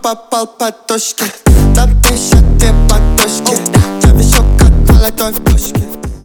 попал под точки. Там ты ща, ты под точки. Я вижу, как ладонь в точке.